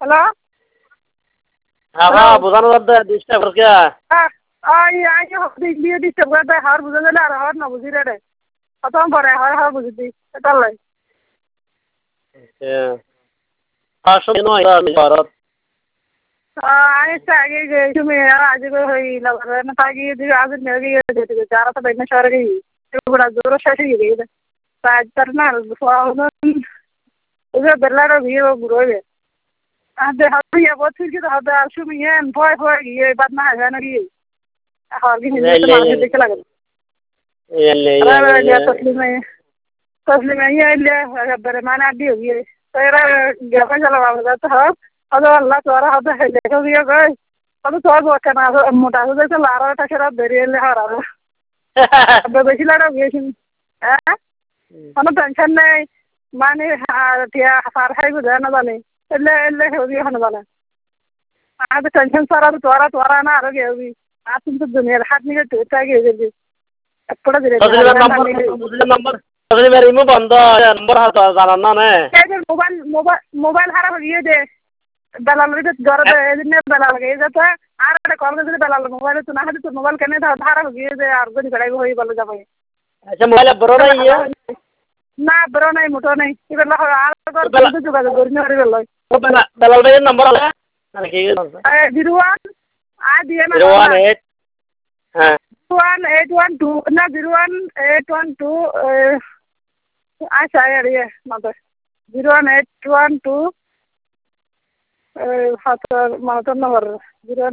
hello হ্যাঁ বোঝানো যাচ্ছে ডিস্টার্ব করছে দিয়ে ডিস্টার্ব করে দেয় হার বুঝে গেলে আর হার না বুঝি রে কত পরে হার বুঝি এটার লাই আগে তুমি আজ হই না তাই আজ যারা তো বেদনা শহরে গিয়ে জোর শেষ হয়ে গিয়ে আজ তার না বেলার বিয়ে রয়ে ada hadiah buat kita ada sumian boy ye bad na है ना ये हाल की हिंदी से मार देख लगा अरे ये तस्लीम ये ले अगर माना दी होगी तेरा क्या चला वाला तो है अरे अल्लाह तुम्हारा हाथ है देखो ये गए अब तो बहुत करना मोटा हो जैसे लारा टा शराब बेरिए ले हारा अब बेची लड़ा ये हैं हम टेंशन नहीं माने क्या हार है गुजर ना जाने ले होगी हन वाला आज टेंशन सारा त्वरा ना आरोग्य होगी आज तुम तो दुनिया हाथ नहीं टूटा गया जल्दी थोड़ा धीरे तस्लीम रिमूव बंद नंबर हाथ जाना ना ने मोबाइल हारा हो गया दे दलाल रे घर दे ने दलाल गए जाता आर कॉल दे दलाल मोबाइल तो ना है तो मोबाइल कने था हारा हो गया दे आर दिन खड़े होई बोल जा भाई अच्छा मोबाइल बरो नहीं है ना बरो नहीं मोटो नहीं इबेला आर तो जुगा गोरनी हरि बेला दलाल भाई नंबर है अरे के 01 आ दिए ना 018 हां 01812 ना 01812 अच्छा यार ये मतलब 01812 हाथ माता नंबर 0